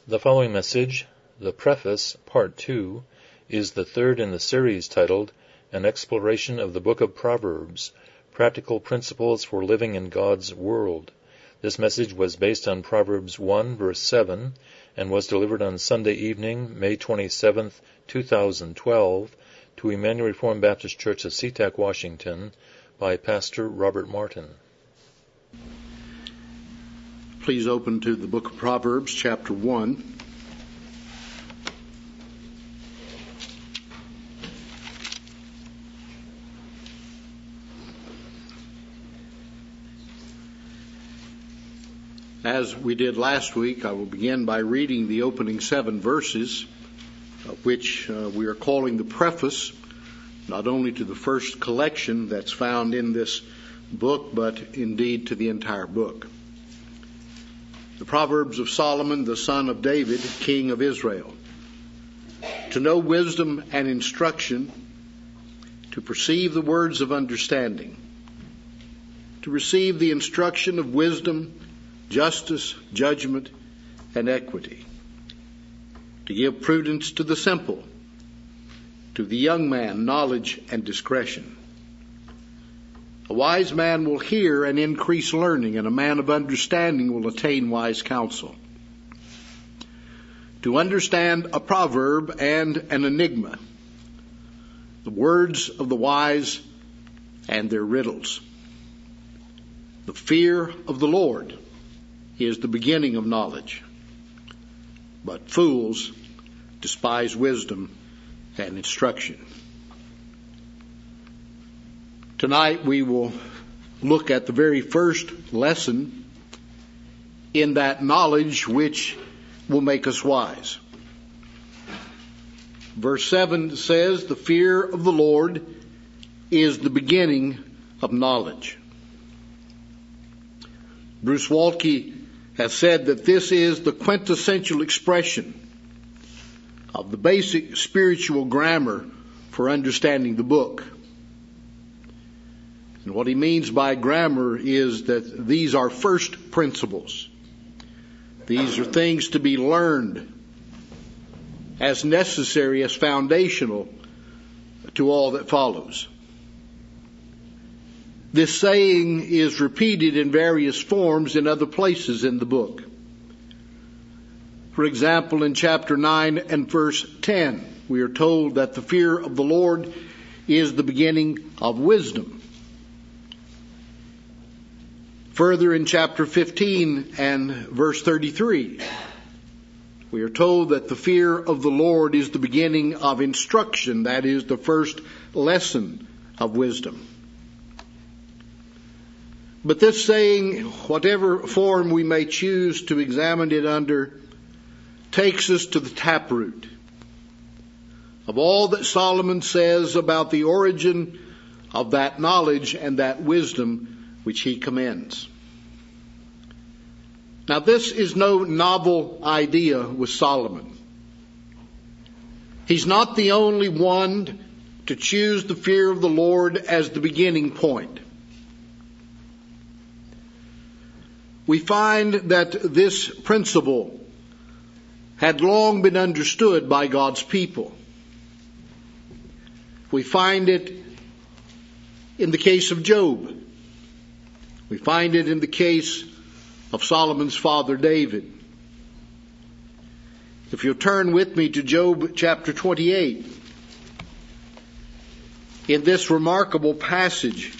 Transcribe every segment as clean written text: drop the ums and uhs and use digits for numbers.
The following message, the preface, part 2, is the third in the series titled, An Exploration of the Book of Proverbs, Practical Principles for Living in God's World. This message was based on Proverbs 1, verse 7, and was delivered on Sunday evening, May 27, 2012, to Emmanuel Reformed Baptist Church of SeaTac, Washington, by Pastor Robert Martin. Please open to the book of Proverbs, chapter 1. As we did last week, I will begin by reading the opening 7 verses, which we are calling the preface, not only to the first collection that's found in this book, but indeed to the entire book. The Proverbs of Solomon, the son of David, king of Israel. To know wisdom and instruction, to perceive the words of understanding, to receive the instruction of wisdom, justice, judgment, and equity, to give prudence to the simple, to the young man knowledge and discretion. A wise man will hear and increase learning, and a man of understanding will attain wise counsel. To understand a proverb and an enigma, the words of the wise and their riddles. The fear of the Lord is the beginning of knowledge, but fools despise wisdom and instruction. Tonight we will look at the very first lesson in that knowledge which will make us wise. Verse 7 says, the fear of the Lord is the beginning of knowledge. Bruce Waltke has said that this is the quintessential expression of the basic spiritual grammar for understanding the book. And what he means by grammar is that these are first principles. These are things to be learned as necessary, as foundational to all that follows. This saying is repeated in various forms in other places in the book. For example, in chapter 9 and verse 10, we are told that the fear of the Lord is the beginning of wisdom. Further, in chapter 15 and verse 33, we are told that the fear of the Lord is the beginning of instruction, that is, the first lesson of wisdom. But this saying, whatever form we may choose to examine it under, takes us to the taproot of all that Solomon says about the origin of that knowledge and that wisdom which he commends. Now, this is no novel idea with Solomon. He's not the only one to choose the fear of the Lord as the beginning point. We find that this principle had long been understood by God's people. We find it in the case of Job. We find it in the case of Solomon's father David. If you'll turn with me to Job chapter 28, in this remarkable passage,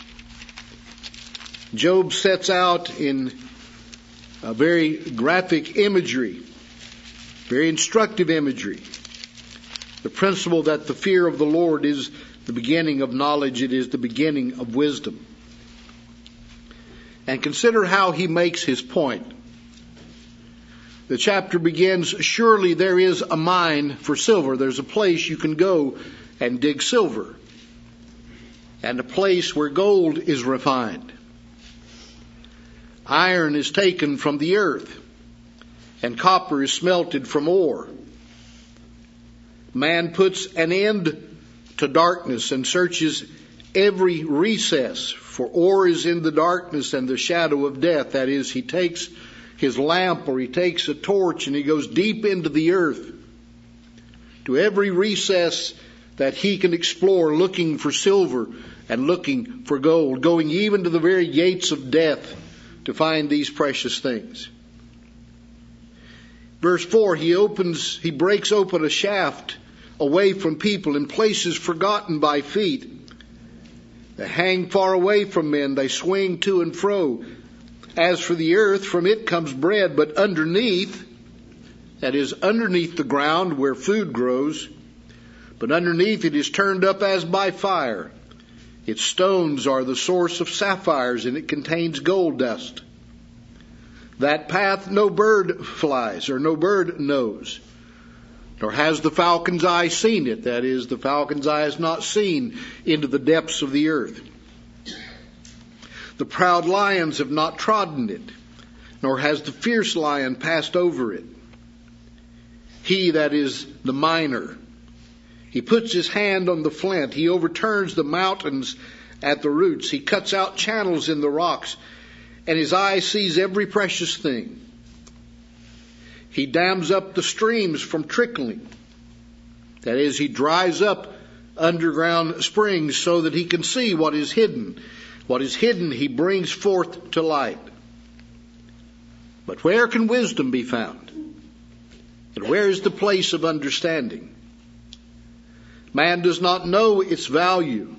Job sets out in a very graphic imagery, very instructive imagery, the principle that the fear of the Lord is the beginning of knowledge, it is the beginning of wisdom. And consider how he makes his point. The chapter begins, surely there is a mine for silver. There's a place you can go and dig silver, and a place where gold is refined. Iron is taken from the earth, and copper is smelted from ore. Man puts an end to darkness and searches every recess, for ore is in the darkness and the shadow of death. That is, he takes his lamp, or he takes a torch and he goes deep into the earth, to every recess that he can explore, looking for silver and looking for gold, going even to the very gates of death to find these precious things. Verse 4, he breaks open a shaft away from people in places forgotten by feet. They hang far away from men. They swing to and fro. As for the earth, from it comes bread, but underneath, that is underneath the ground where food grows, but underneath it is turned up as by fire. Its stones are the source of sapphires, and it contains gold dust. That path no bird flies, or no bird knows, nor has the falcon's eye seen it. That is, the falcon's eye has not seen into the depths of the earth. The proud lions have not trodden it, nor has the fierce lion passed over it. He, that is the miner, he puts his hand on the flint. He overturns the mountains at the roots. He cuts out channels in the rocks, and his eye sees every precious thing. He dams up the streams from trickling. That is, he dries up underground springs so that he can see what is hidden. What is hidden he brings forth to light. But where can wisdom be found? And where is the place of understanding? Man does not know its value,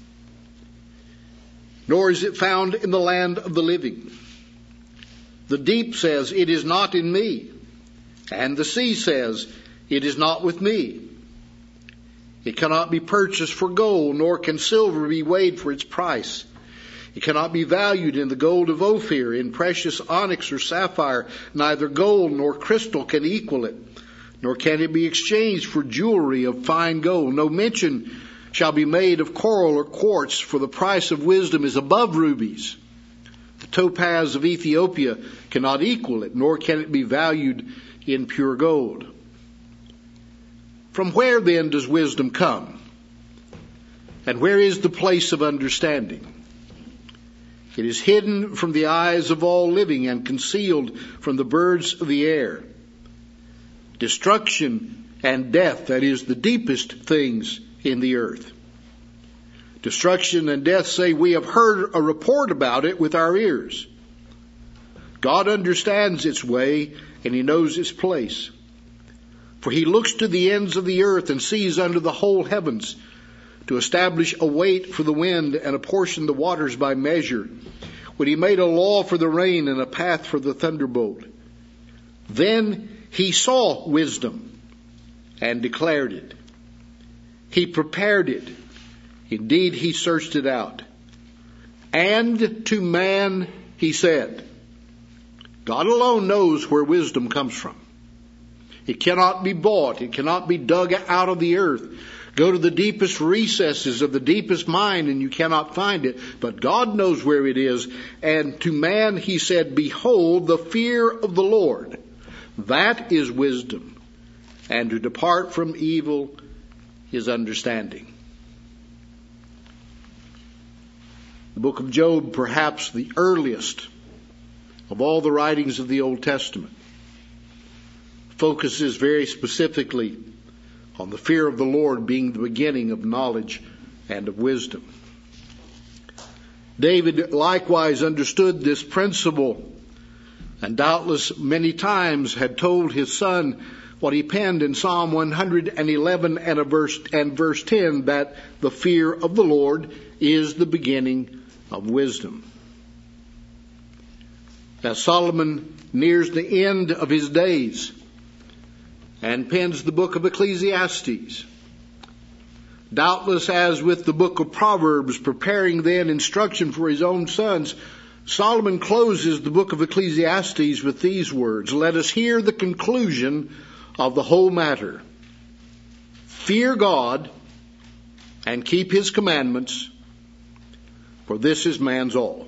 nor is it found in the land of the living. The deep says, "It is not in me," and the sea says, "It is not with me." It cannot be purchased for gold, nor can silver be weighed for its price. It cannot be valued in the gold of Ophir, in precious onyx or sapphire. Neither gold nor crystal can equal it, nor can it be exchanged for jewelry of fine gold. No mention shall be made of coral or quartz, for the price of wisdom is above rubies. The topaz of Ethiopia cannot equal it, nor can it be valued in pure gold. From where then does wisdom come? And where is the place of understanding? It is hidden from the eyes of all living and concealed from the birds of the air. Destruction and death, that is, the deepest things in the earth. Destruction and death say, we have heard a report about it with our ears. God understands its way, and he knows its place. For he looks to the ends of the earth and sees under the whole heavens, to establish a weight for the wind and apportion the waters by measure, when he made a law for the rain and a path for the thunderbolt. Then he saw wisdom and declared it. He prepared it. Indeed, he searched it out. And to man he said, God alone knows where wisdom comes from. It cannot be bought. It cannot be dug out of the earth. Go to the deepest recesses of the deepest mind and you cannot find it. But God knows where it is. And to man he said, behold, the fear of the Lord, that is wisdom. And to depart from evil is understanding. The book of Job, perhaps the earliest of all the writings of the Old Testament, focuses very specifically on the fear of the Lord being the beginning of knowledge and of wisdom. David likewise understood this principle, and doubtless many times had told his son what he penned in Psalm 111 and verse 10, that the fear of the Lord is the beginning of wisdom. As Solomon nears the end of his days and pens the book of Ecclesiastes, doubtless as with the book of Proverbs, preparing then instruction for his own sons, Solomon closes the book of Ecclesiastes with these words, let us hear the conclusion of the whole matter. Fear God and keep his commandments, for this is man's all.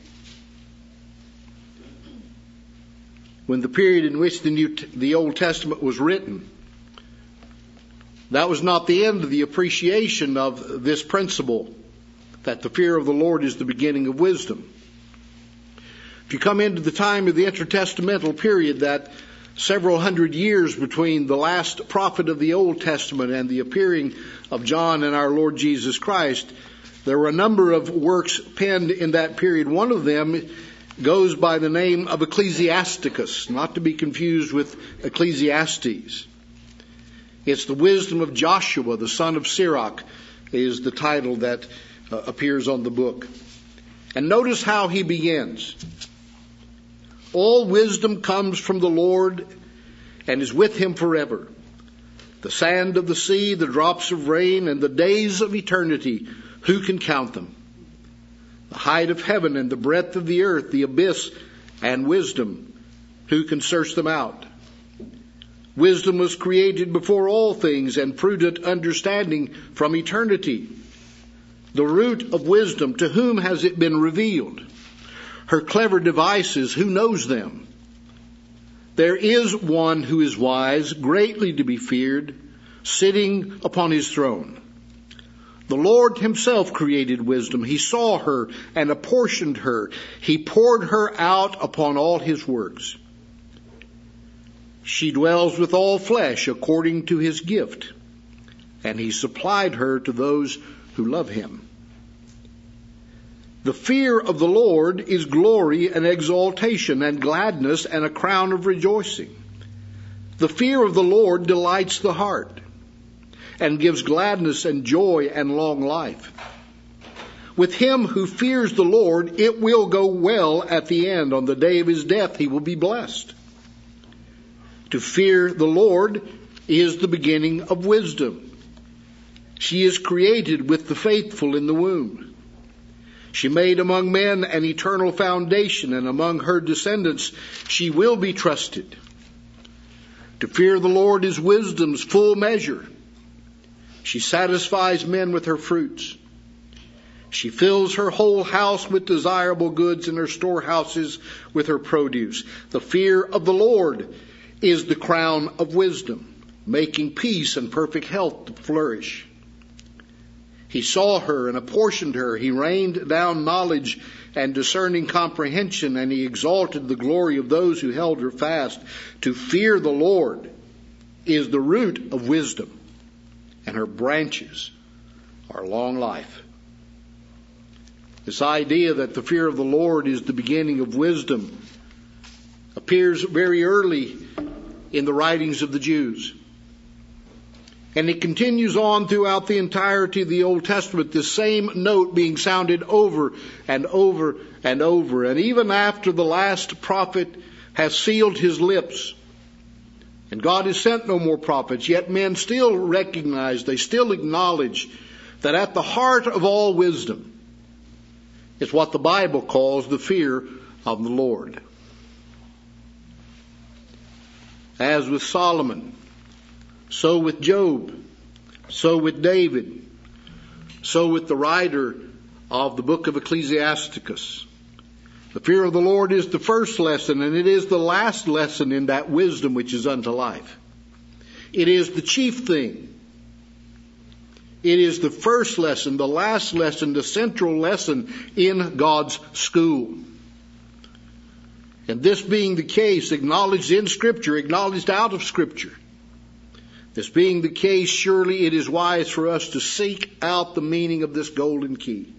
When the period in which the Old Testament was written, that was not the end of the appreciation of this principle, that the fear of the Lord is the beginning of wisdom. If you come into the time of the intertestamental period, that several hundred years between the last prophet of the Old Testament and the appearing of John and our Lord Jesus Christ, there were a number of works penned in that period. One of them goes by the name of Ecclesiasticus, not to be confused with Ecclesiastes. It's the wisdom of Joshua, the son of Sirach, is the title that appears on the book. And notice how he begins. All wisdom comes from the Lord and is with him forever. The sand of the sea, the drops of rain, and the days of eternity, who can count them? The height of heaven and the breadth of the earth, the abyss and wisdom, who can search them out? Wisdom was created before all things, and prudent understanding from eternity. The root of wisdom, to whom has it been revealed? Her clever devices, who knows them? There is one who is wise, greatly to be feared, sitting upon his throne. The Lord himself created wisdom. He saw her and apportioned her. He poured her out upon all his works. She dwells with all flesh according to his gift, and he supplied her to those who love him. The fear of the Lord is glory and exaltation and gladness and a crown of rejoicing. The fear of the Lord delights the heart and gives gladness and joy and long life. With him who fears the Lord, it will go well at the end. On the day of his death, he will be blessed. To fear the Lord is the beginning of wisdom. She is created with the faithful in the womb. She made among men an eternal foundation, and among her descendants she will be trusted. To fear the Lord is wisdom's full measure. She satisfies men with her fruits. She fills her whole house with desirable goods, and her storehouses with her produce. The fear of the Lord is the crown of wisdom, making peace and perfect health to flourish. He saw her and apportioned her. He rained down knowledge and discerning comprehension, and he exalted the glory of those who held her fast. To fear the Lord is the root of wisdom, and her branches are long life. This idea that the fear of the Lord is the beginning of wisdom appears very early in the writings of the Jews. And it continues on throughout the entirety of the Old Testament, this same note being sounded over and over and over. And even after the last prophet has sealed his lips, and God has sent no more prophets, yet men still recognize, they still acknowledge that at the heart of all wisdom is what the Bible calls the fear of the Lord. As with Solomon, so with Job, so with David, so with the writer of the book of Ecclesiasticus. The fear of the Lord is the first lesson, and it is the last lesson in that wisdom which is unto life. It is the chief thing. It is the first lesson, the last lesson, the central lesson in God's school. And this being the case, acknowledged in Scripture, acknowledged out of Scripture, this being the case, surely it is wise for us to seek out the meaning of this golden key.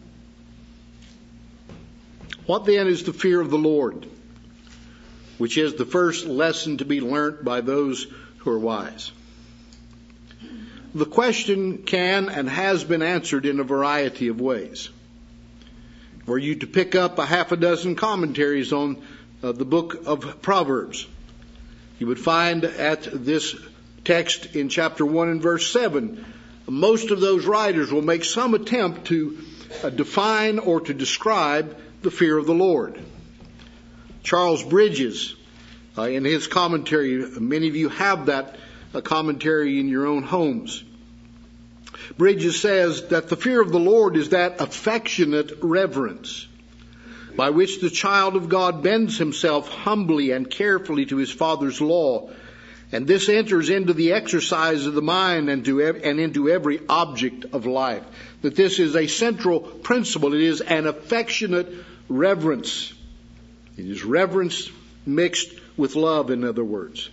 What then is the fear of the Lord, which is the first lesson to be learnt by those who are wise? The question can and has been answered in a variety of ways. Were you to pick up a half a dozen commentaries on the book of Proverbs, you would find at this text in chapter 1 and verse 7, most of those writers will make some attempt to define or to describe the fear of the Lord. Charles Bridges, in his commentary, many of you have that commentary in your own homes. Bridges says that the fear of the Lord is that affectionate reverence by which the child of God bends himself humbly and carefully to his Father's law. And this enters into the exercise of the mind and into every object of life. That this is a central principle. It is an affectionate reverence It is reverence mixed with love, in other words.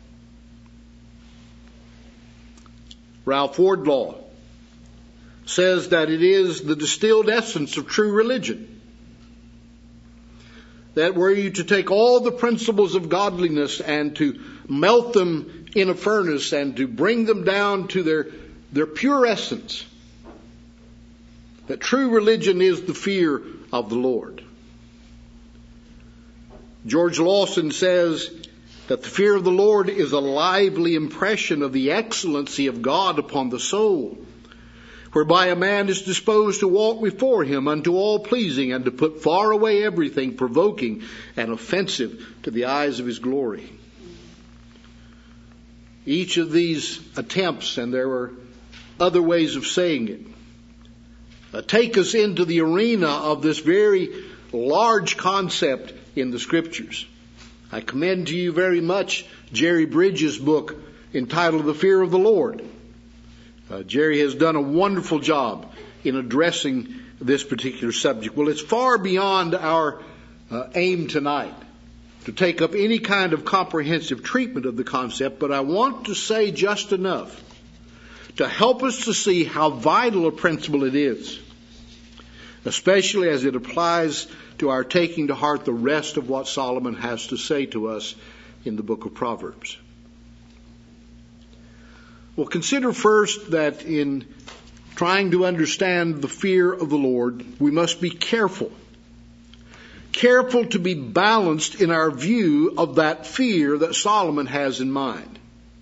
Ralph Wardlaw says that it is the distilled essence of true religion. That were you to take all the principles of godliness and to melt them in a furnace and to bring them down to their pure essence, that true religion is the fear of the Lord. George Lawson says that the fear of the Lord is a lively impression of the excellency of God upon the soul, whereby a man is disposed to walk before him unto all pleasing, and to put far away everything provoking and offensive to the eyes of his glory. Each of these attempts, and there are other ways of saying it, take us into the arena of this very large concept in the Scriptures. I commend to you very much Jerry Bridges' book entitled The Fear of the Lord. Jerry has done a wonderful job in addressing this particular subject. Well, it's far beyond our aim tonight to take up any kind of comprehensive treatment of the concept, but I want to say just enough to help us to see how vital a principle it is, especially as it applies to our taking to heart the rest of what Solomon has to say to us in the book of Proverbs. Well, consider first that in trying to understand the fear of the Lord, we must be careful. Careful to be balanced in our view of that fear that Solomon has in mind.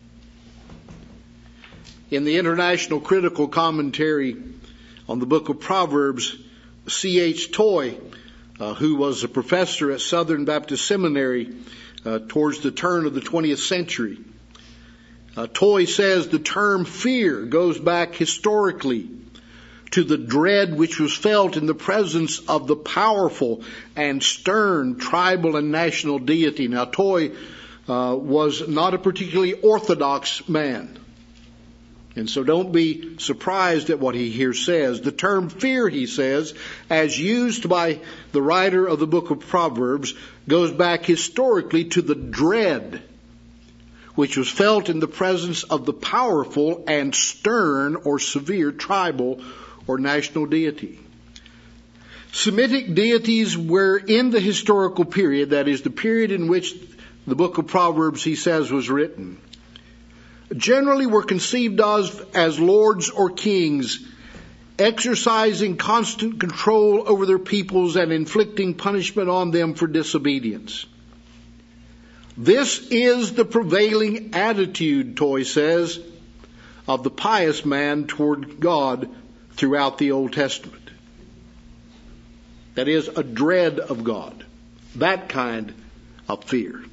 In the International Critical Commentary on the book of Proverbs, C.H. Toy, who was a professor at Southern Baptist Seminary towards the turn of the 20th century, Toy says the term fear goes back historically to the dread which was felt in the presence of the powerful and stern tribal and national deity. Now, Toy was not a particularly orthodox man, and so don't be surprised at what he here says. The term fear, he says, as used by the writer of the book of Proverbs, goes back historically to the dread which was felt in the presence of the powerful and stern or severe tribal or national deity. Semitic deities were in the historical period, that is, the period in which the book of Proverbs, he says, was written, generally were conceived of as lords or kings, exercising constant control over their peoples and inflicting punishment on them for disobedience. This is the prevailing attitude, Toy says, of the pious man toward God throughout the Old Testament. That is, a dread of God. That kind of fear.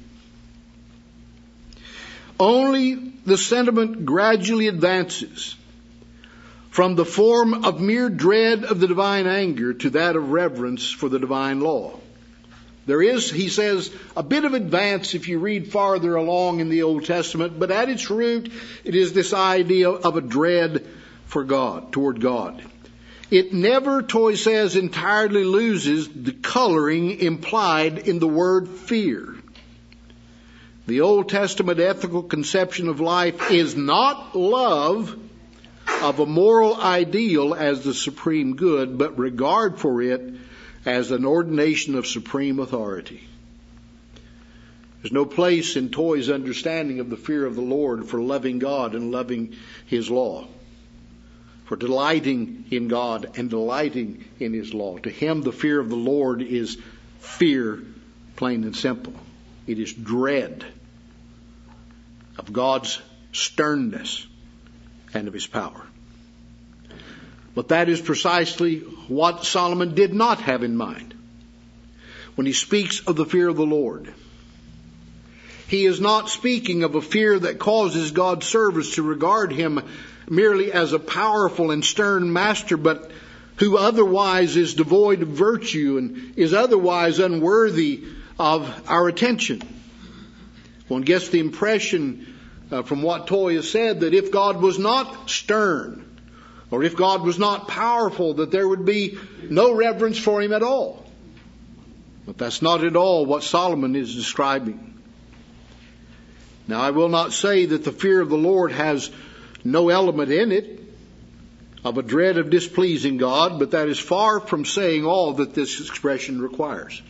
Only the sentiment gradually advances from the form of mere dread of the divine anger to that of reverence for the divine law. There is, he says, a bit of advance if you read farther along in the Old Testament, but at its root, it is this idea of a dread for God, toward God. It never, Toy says, entirely loses the coloring implied in the word fear. The Old Testament ethical conception of life is not love of a moral ideal as the supreme good, but regard for it as an ordination of supreme authority. There's no place in Toy's understanding of the fear of the Lord for loving God and loving His law, for delighting in God and delighting in His law. To him, the fear of the Lord is fear, plain and simple. It is dread of God's sternness and of His power. But that is precisely what Solomon did not have in mind when he speaks of the fear of the Lord. He is not speaking of a fear that causes God's servants to regard Him merely as a powerful and stern master, but who otherwise is devoid of virtue and is otherwise unworthy of our attention. One gets the impression from what Toy has said that if God was not stern, or if God was not powerful, that there would be no reverence for Him at all. But that's not at all what Solomon is describing. Now, I will not say that the fear of the Lord has no element in it of a dread of displeasing God, but that is far from saying all that this expression requires.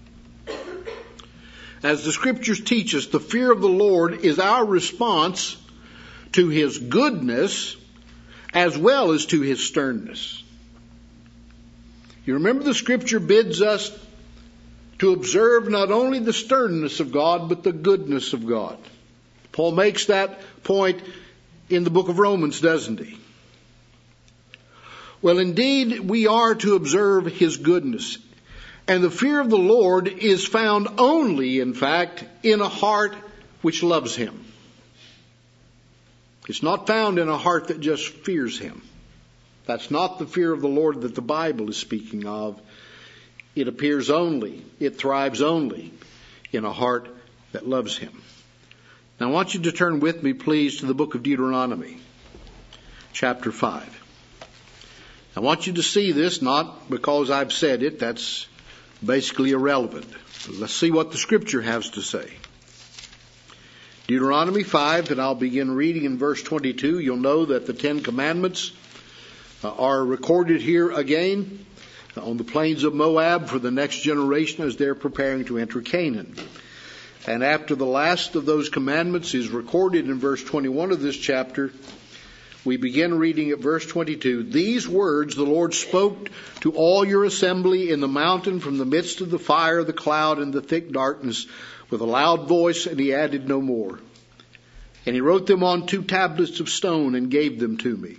As the Scriptures teach us, the fear of the Lord is our response to His goodness as well as to His sternness. You remember the Scripture bids us to observe not only the sternness of God, but the goodness of God. Paul makes that point in the book of Romans, doesn't he? Well, indeed, we are to observe His goodness. And the fear of the Lord is found only, in fact, in a heart which loves Him. It's not found in a heart that just fears Him. That's not the fear of the Lord that the Bible is speaking of. It appears only, it thrives only in a heart that loves Him. Now I want you to turn with me, please, to the book of Deuteronomy, chapter 5. I want you to see this, not because I've said it, that's basically irrelevant. Let's see what the Scripture has to say. Deuteronomy 5, and I'll begin reading in verse 22. You'll know that the Ten Commandments are recorded here again on the plains of Moab for the next generation as they're preparing to enter Canaan. And after the last of those commandments is recorded in verse 21 of this chapter, we begin reading at verse 22. These words the Lord spoke to all your assembly in the mountain from the midst of the fire, the cloud, and the thick darkness with a loud voice, and He added no more. And He wrote them on 2 tablets of stone and gave them to me.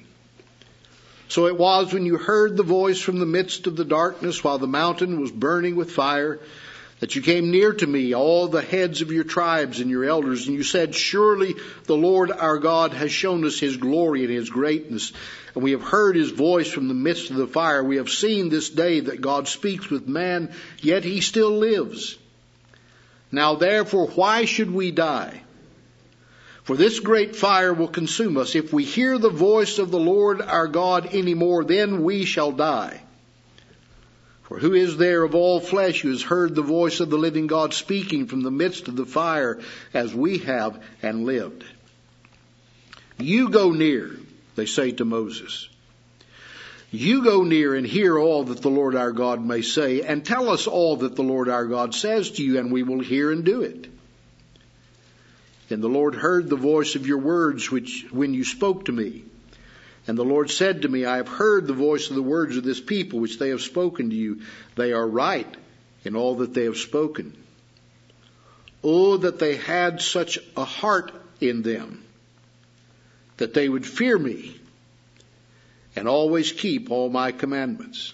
So it was when you heard the voice from the midst of the darkness while the mountain was burning with fire, that you came near to me, all the heads of your tribes and your elders, and you said, surely the Lord our God has shown us His glory and His greatness, and we have heard His voice from the midst of the fire. We have seen this day that God speaks with man, yet He still lives. Now therefore, why should we die? For this great fire will consume us. If we hear the voice of the Lord our God any more, then we shall die. For who is there of all flesh who has heard the voice of the living God speaking from the midst of the fire as we have and lived? You go near, they say to Moses. You go near and hear all that the Lord our God may say, and tell us all that the Lord our God says to you, and we will hear and do it. Then the Lord heard the voice of your words when you spoke to me. And the Lord said to me, I have heard the voice of the words of this people which they have spoken to you. They are right in all that they have spoken. Oh, that they had such a heart in them, that they would fear me and always keep all my commandments,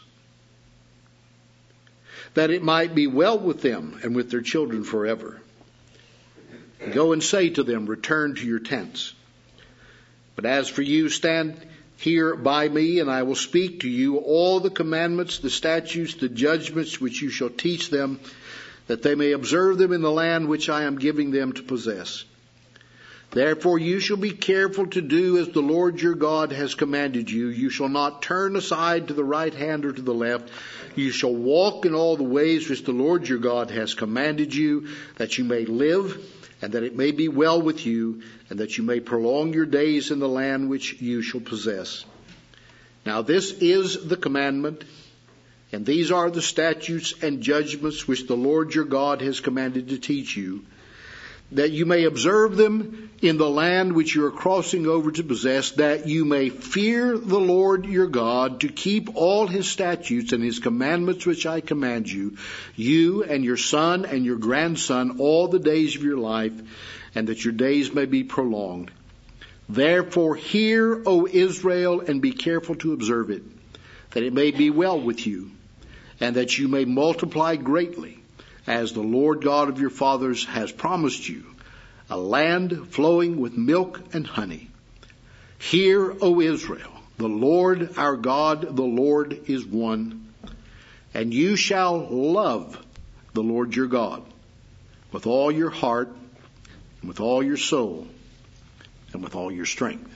that it might be well with them and with their children forever. Go and say to them, return to your tents. But as for you, stand here by me, and I will speak to you all the commandments, the statutes, the judgments which you shall teach them, that they may observe them in the land which I am giving them to possess. Therefore you shall be careful to do as the Lord your God has commanded you. You shall not turn aside to the right hand or to the left. You shall walk in all the ways which the Lord your God has commanded you, that you may live, and that it may be well with you, and that you may prolong your days in the land which you shall possess. Now this is the commandment, and these are the statutes and judgments which the Lord your God has commanded to teach you, that you may observe them in the land which you are crossing over to possess, that you may fear the Lord your God, to keep all His statutes and His commandments which I command you, you and your son and your grandson, all the days of your life, and that your days may be prolonged. Therefore hear, O Israel, and be careful to observe it, that it may be well with you, and that you may multiply greatly, as the Lord God of your fathers has promised you, a land flowing with milk and honey. Hear, O Israel, the Lord our God, the Lord is one, and you shall love the Lord your God with all your heart, and with all your soul, and with all your strength.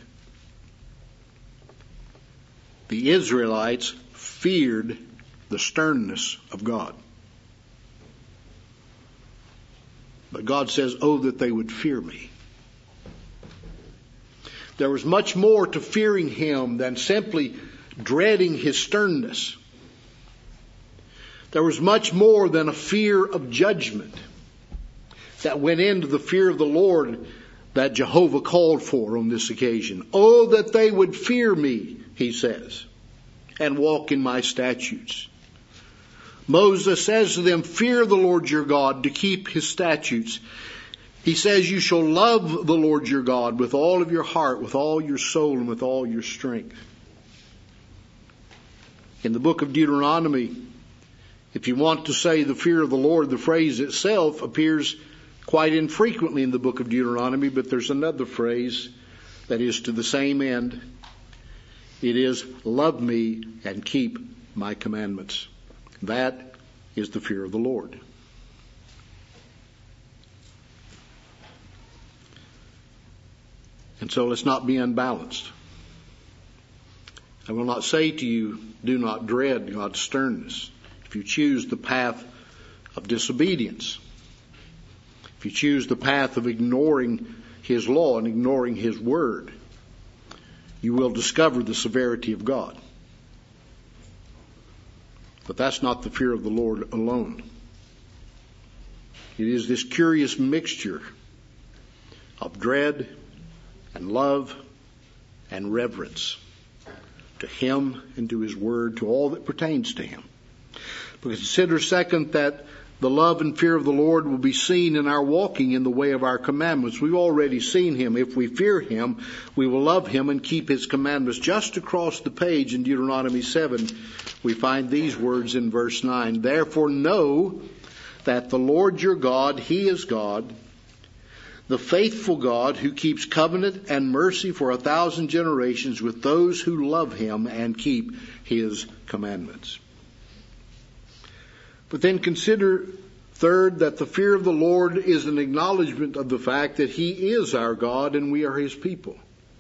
The Israelites feared the sternness of God. But God says, oh, that they would fear me. There was much more to fearing him than simply dreading his sternness. There was much more than a fear of judgment that went into the fear of the Lord that Jehovah called for on this occasion. Oh, that they would fear me, he says, and walk in my statutes. Moses says to them, fear the Lord your God to keep his statutes. He says, you shall love the Lord your God with all of your heart, with all your soul, and with all your strength. In the book of Deuteronomy, if you want to say the fear of the Lord, the phrase itself appears quite infrequently in the book of Deuteronomy, but there's another phrase that is to the same end. It is, love me and keep my commandments. That is the fear of the Lord. And so let's not be unbalanced. I will not say to you, do not dread God's sternness. If you choose the path of disobedience, if you choose the path of ignoring his law and ignoring his word, you will discover the severity of God. But that's not the fear of the Lord alone. It is this curious mixture of dread and love and reverence to him and to his word, to all that pertains to him. But consider, second, that the love and fear of the Lord will be seen in our walking in the way of our commandments. We've already seen him. If we fear him, we will love him and keep his commandments. Just across the page in Deuteronomy 7, we find these words in verse 9. Therefore know that the Lord your God, he is God, the faithful God who keeps covenant and mercy for 1,000 generations with those who love him and keep his commandments. But then consider, third, that the fear of the Lord is an acknowledgement of the fact that he is our God and we are his people.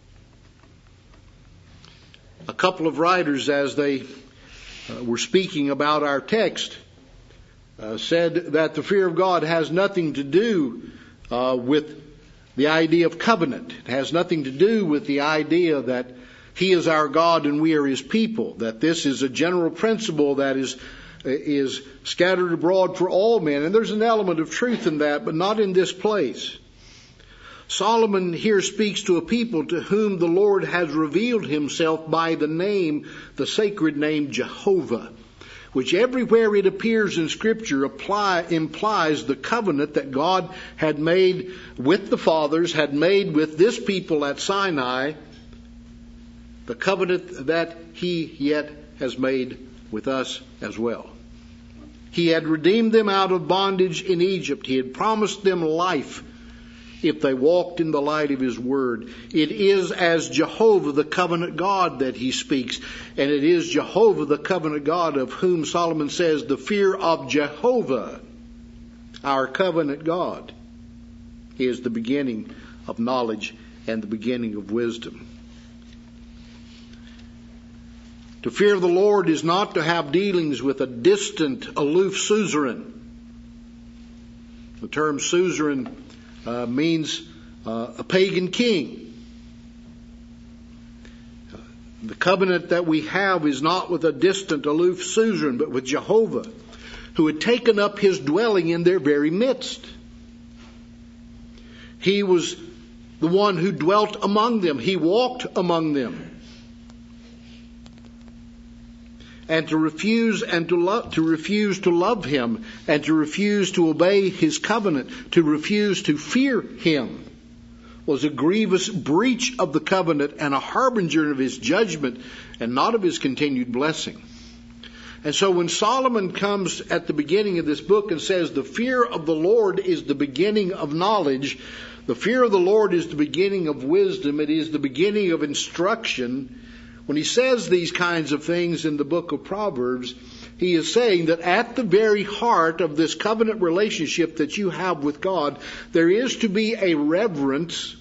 A couple of writers, as they were speaking about our text, said that the fear of God has nothing to do with the idea of covenant. It has nothing to do with the idea that he is our God and we are his people, that this is a general principle that is scattered abroad for all men. And there's an element of truth in that, but not in this place. Solomon here speaks to a people to whom the Lord has revealed himself by the name, the sacred name Jehovah, which everywhere it appears in Scripture implies the covenant that God had made with the fathers, had made with this people at Sinai, the covenant that he yet has made with us as well. He had redeemed them out of bondage in Egypt. He had promised them life if they walked in the light of his word. It is as Jehovah, the covenant God, that he speaks. And it is Jehovah, the covenant God, of whom Solomon says, the fear of Jehovah, our covenant God, is the beginning of knowledge and the beginning of wisdom. To fear the Lord is not to have dealings with a distant, aloof suzerain. The term suzerain means a pagan king. The covenant that we have is not with a distant, aloof suzerain, but with Jehovah, who had taken up his dwelling in their very midst. He was the one who dwelt among them. He walked among them. And to refuse to love him, and to refuse to obey his covenant, to refuse to fear him, was a grievous breach of the covenant and a harbinger of his judgment and not of his continued blessing. And so when Solomon comes at the beginning of this book and says the fear of the Lord is the beginning of knowledge, the fear of the Lord is the beginning of wisdom, it is the beginning of instruction. When he says these kinds of things in the book of Proverbs, he is saying that at the very heart of this covenant relationship that you have with God, there is to be a reverence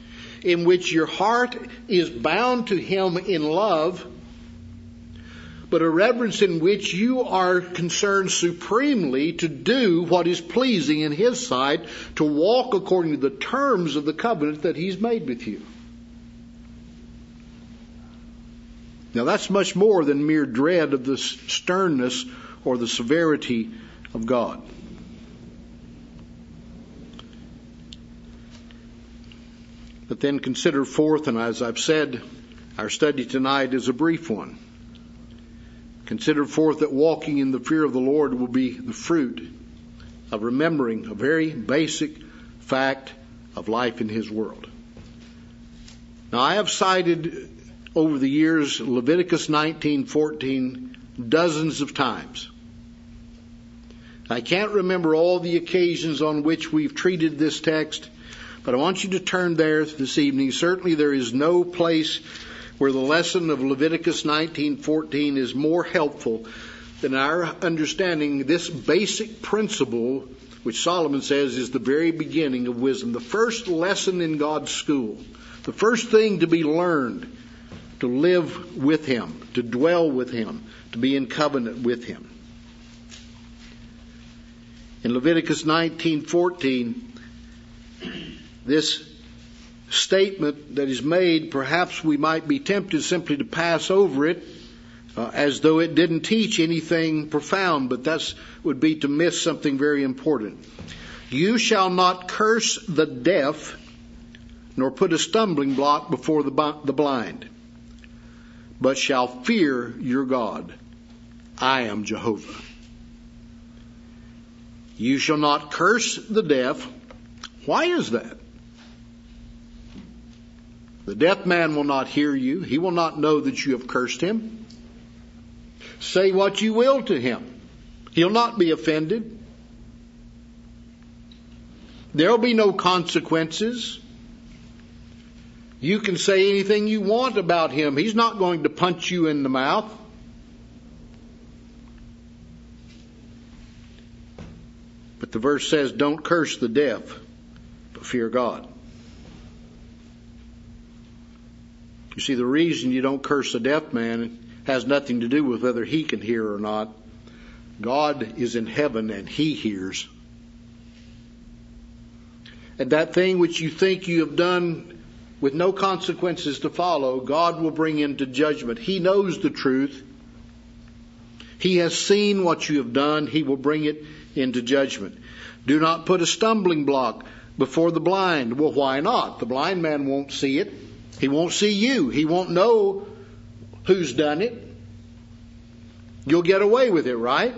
in which your heart is bound to him in love, but a reverence in which you are concerned supremely to do what is pleasing in His sight, to walk according to the terms of the covenant that He's made with you. Now that's much more than mere dread of the sternness or the severity of God. But then consider fourth, and as I've said, our study tonight is a brief one. Consider fourth that walking in the fear of the Lord will be the fruit of remembering a very basic fact of life in His world. Now I have cited over the years Leviticus 19:14 dozens of times. I can't remember all the occasions on which we've treated this text, but I want you to turn there this evening. Certainly there is no place where the lesson of Leviticus 19:14 is more helpful than our understanding this basic principle, which Solomon says is the very beginning of wisdom. The first lesson in God's school. The first thing to be learned, to live with Him, to dwell with Him, to be in covenant with Him. In Leviticus 19:14, this statement that is made, perhaps we might be tempted simply to pass over it as though it didn't teach anything profound, but that would be to miss something very important. You shall not curse the deaf, nor put a stumbling block before the blind, but shall fear your God. I am Jehovah. You shall not curse the deaf. Why is that? The deaf man will not hear you. He will not know that you have cursed him. Say what you will to him. He'll not be offended. There'll be no consequences. You can say anything you want about him. He's not going to punch you in the mouth. But the verse says, don't curse the deaf, but fear God. You see, the reason you don't curse a deaf man has nothing to do with whether he can hear or not. God is in heaven and He hears. And that thing which you think you have done with no consequences to follow, God will bring into judgment. He knows the truth. He has seen what you have done. He will bring it into judgment. Do not put a stumbling block before the blind. Well, why not? The blind man won't see it. He won't see you. He won't know who's done it. You'll get away with it, right?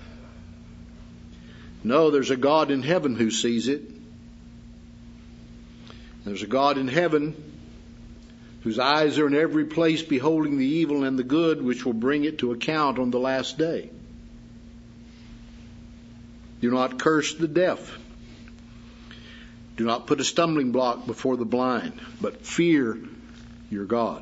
No, there's a God in heaven who sees it. There's a God in heaven whose eyes are in every place beholding the evil and the good, which will bring it to account on the last day. Do not curse the deaf. Do not put a stumbling block before the blind, but fear your God.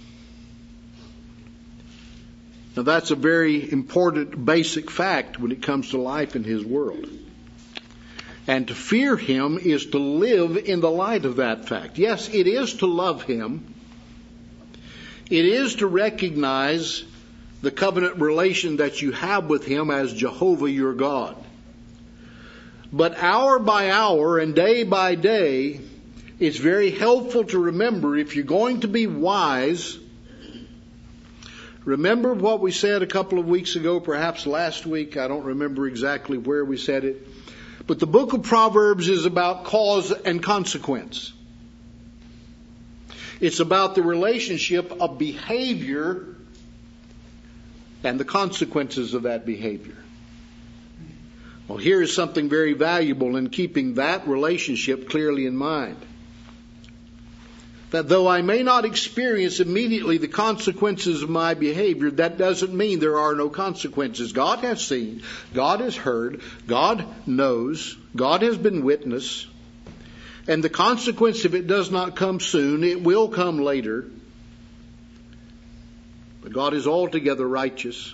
Now that's a very important basic fact when it comes to life in His world. And to fear Him is to live in the light of that fact. Yes, it is to love Him. It is to recognize the covenant relation that you have with Him as Jehovah your God. But hour by hour and day by day, it's very helpful to remember, if you're going to be wise, remember what we said a couple of weeks ago, perhaps last week. I don't remember exactly where we said it. But the book of Proverbs is about cause and consequence. It's about the relationship of behavior and the consequences of that behavior. Well, here is something very valuable in keeping that relationship clearly in mind. That though I may not experience immediately the consequences of my behavior, that doesn't mean there are no consequences. God has seen, God has heard, God knows, God has been witness. And the consequence, if it does not come soon, it will come later. But God is altogether righteous.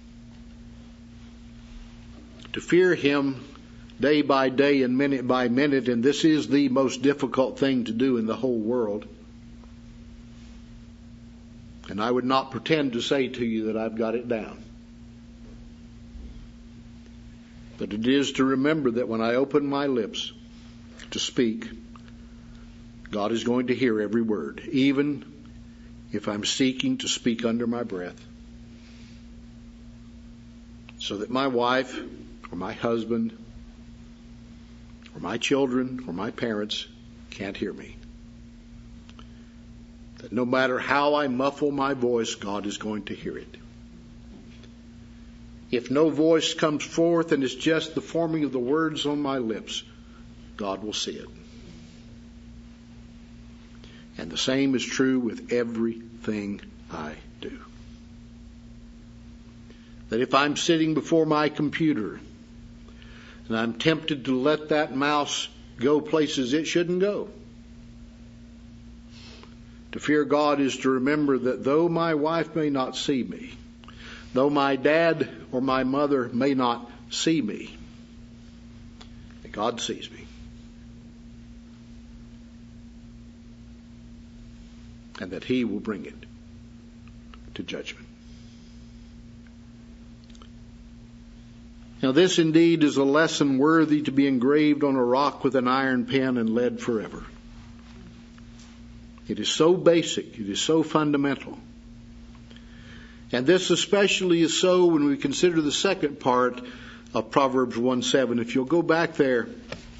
To fear Him day by day and minute by minute, and this is the most difficult thing to do in the whole world. And I would not pretend to say to you that I've got it down. But it is to remember that when I open my lips to speak, God is going to hear every word, even if I'm seeking to speak under my breath, so that my wife or my husband or my children or my parents can't hear me. That no matter how I muffle my voice, God is going to hear it. If no voice comes forth and it's just the forming of the words on my lips, God will see it. And the same is true with everything I do. That if I'm sitting before my computer and I'm tempted to let that mouse go places it shouldn't go, to fear God is to remember that though my wife may not see me, though my dad or my mother may not see me, that God sees me. And that He will bring it to judgment. Now this indeed is a lesson worthy to be engraved on a rock with an iron pen and led forever. It is so basic, it is so fundamental. And this especially is so when we consider the second part of Proverbs 1:7. If you'll go back there,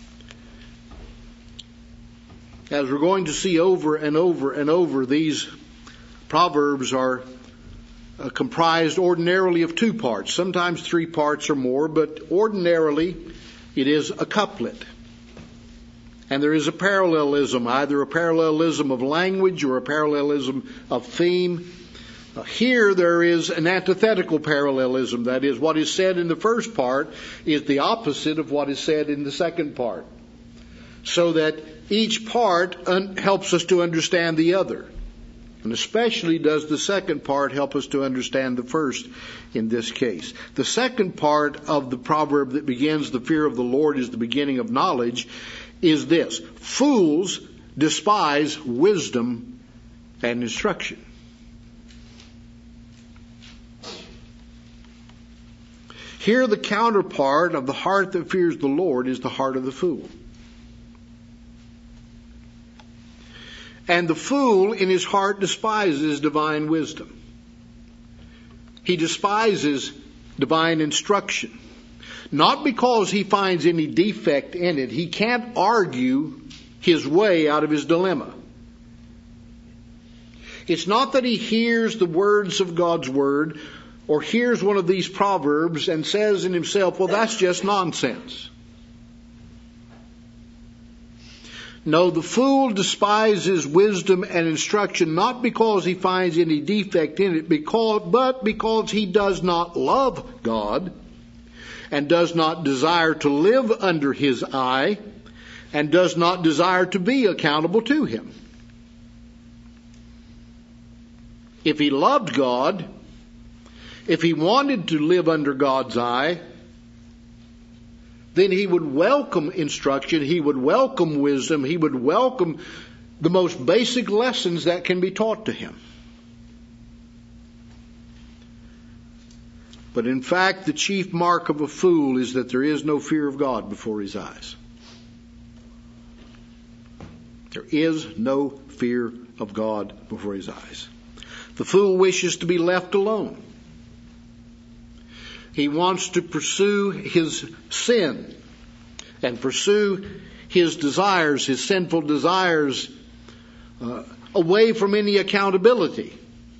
as we're going to see over and over and over, these Proverbs are comprised ordinarily of two parts, sometimes three parts or more, but ordinarily it is a couplet. And there is a parallelism, either a parallelism of language or a parallelism of theme. Here there is an antithetical parallelism. That is, what is said in the first part is the opposite of what is said in the second part. So that each part helps us to understand the other. And especially does the second part help us to understand the first in this case. The second part of the proverb that begins, "The fear of the Lord is the beginning of knowledge," is this: fools despise wisdom and instruction. Here the counterpart of the heart that fears the Lord is the heart of the fool. And the fool in his heart despises divine wisdom. He despises divine instruction. Not because he finds any defect in it. He can't argue his way out of his dilemma. It's not that he hears the words of God's Word or hears one of these proverbs and says in himself, well, that's just nonsense. No, the fool despises wisdom and instruction not because he finds any defect in it, but because he does not love God and does not desire to live under His eye and does not desire to be accountable to Him. If he loved God, if he wanted to live under God's eye, then he would welcome instruction, he would welcome wisdom, he would welcome the most basic lessons that can be taught to him. But in fact, the chief mark of a fool is that there is no fear of God before his eyes. There is no fear of God before his eyes. The fool wishes to be left alone. He wants to pursue his sin and pursue his desires, his sinful desires, away from any accountability.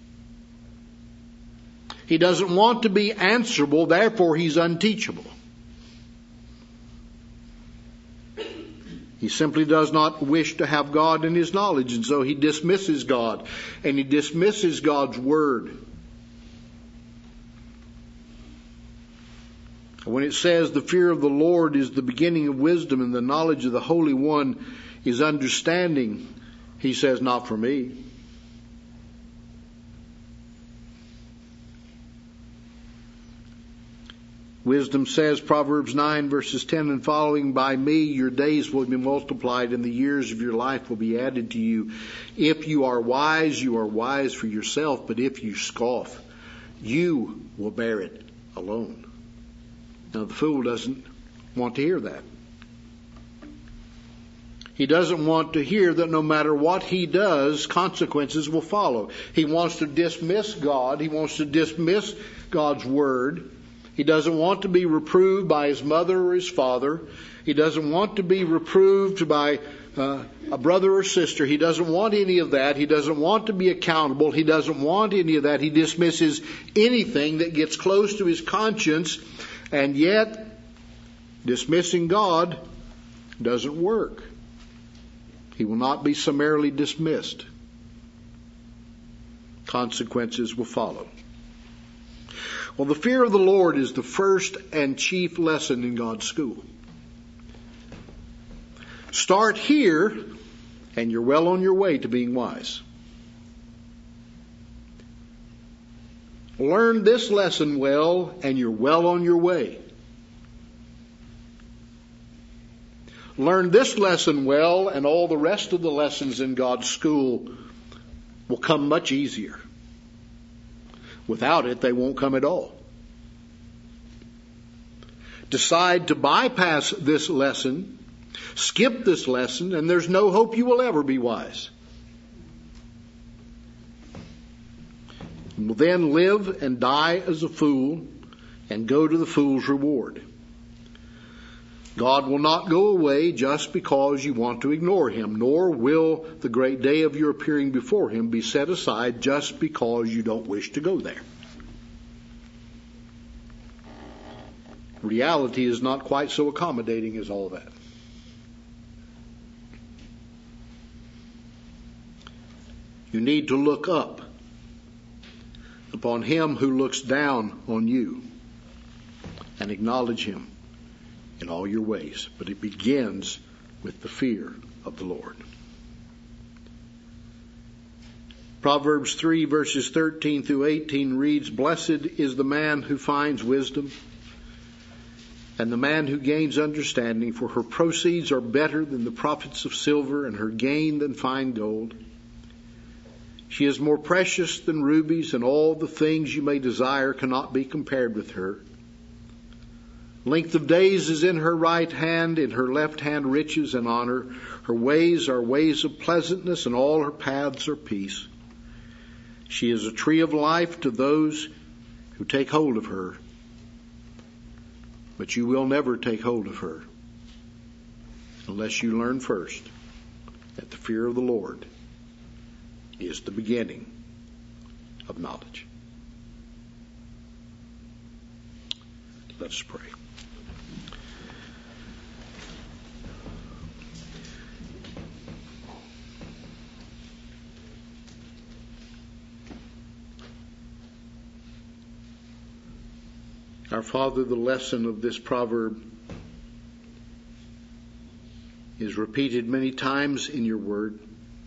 He doesn't want to be answerable, therefore he's unteachable. He simply does not wish to have God in his knowledge, and so he dismisses God, and he dismisses God's Word. When it says the fear of the Lord is the beginning of wisdom and the knowledge of the Holy One is understanding, he says, not for me. Wisdom says, Proverbs 9 verses 10 and following, by me your days will be multiplied and the years of your life will be added to you. If you are wise for yourself, but if you scoff, you will bear it alone. Now the fool doesn't want to hear that. He doesn't want to hear that no matter what he does, consequences will follow. He wants to dismiss God. He wants to dismiss God's word. He doesn't want to be reproved by his mother or his father. He doesn't want to be reproved by a brother or sister. He doesn't want any of that. He doesn't want to be accountable. He doesn't want any of that. He dismisses anything that gets close to his conscience. And yet, dismissing God doesn't work. He will not be summarily dismissed. Consequences will follow. Well, the fear of the Lord is the first and chief lesson in God's school. Start here, and you're well on your way to being wise. Learn this lesson well, and you're well on your way. Learn this lesson well, and all the rest of the lessons in God's school will come much easier. Without it, they won't come at all. Decide to bypass this lesson, skip this lesson, and there's no hope you will ever be wise. You will then live and die as a fool and go to the fool's reward. God will not go away just because you want to ignore Him, nor will the great day of your appearing before Him be set aside just because you don't wish to go there. Reality is not quite so accommodating as all that. You need to look up upon Him who looks down on you and acknowledge Him in all your ways. But it begins with the fear of the Lord. Proverbs 3 verses 13 through 18 reads, Blessed is the man who finds wisdom and the man who gains understanding, for her proceeds are better than the profits of silver, and her gain than fine gold. She is more precious than rubies, and all the things you may desire cannot be compared with her. Length of days is in her right hand, in her left hand riches and honor. Her ways are ways of pleasantness, and all her paths are peace. She is a tree of life to those who take hold of her. But you will never take hold of her unless you learn first that the fear of the Lord is the beginning of knowledge. Let us pray. Our Father, the lesson of this proverb is repeated many times in your word.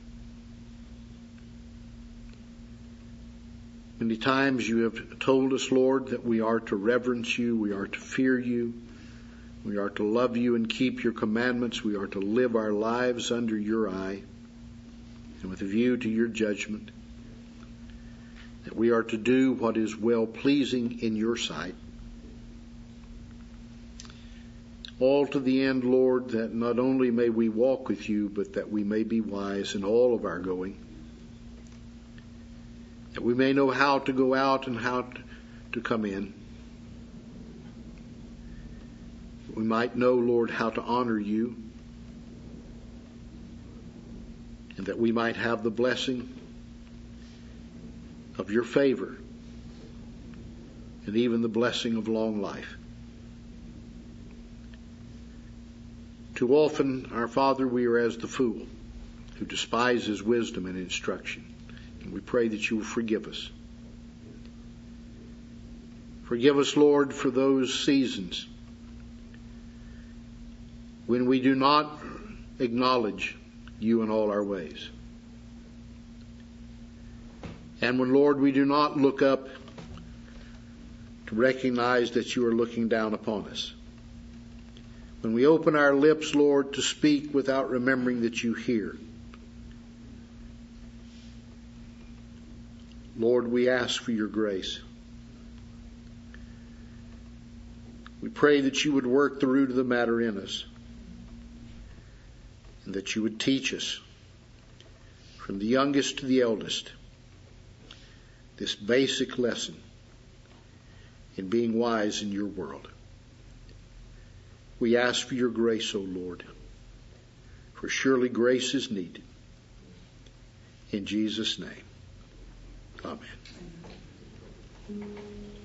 Many times you have told us, Lord, that we are to reverence you, we are to fear you, we are to love you and keep your commandments, we are to live our lives under your eye and with a view to your judgment, that we are to do what is well-pleasing in your sight. All to the end, Lord, that not only may we walk with you, but that we may be wise in all of our going. That we may know how to go out and how to come in. That we might know, Lord, how to honor you. And that we might have the blessing of your favor and even the blessing of long life. Too often, our Father, we are as the fool who despises wisdom and instruction. And we pray that you will forgive us. Forgive us, Lord, for those seasons when we do not acknowledge you in all our ways. And when, Lord, we do not look up to recognize that you are looking down upon us. When we open our lips, Lord, to speak without remembering that you hear, Lord, we ask for your grace. We pray that you would work the root of the matter in us, and that you would teach us, from the youngest to the eldest, this basic lesson in being wise in your world. We ask for your grace, O Lord, for surely grace is needed. In Jesus' name, amen.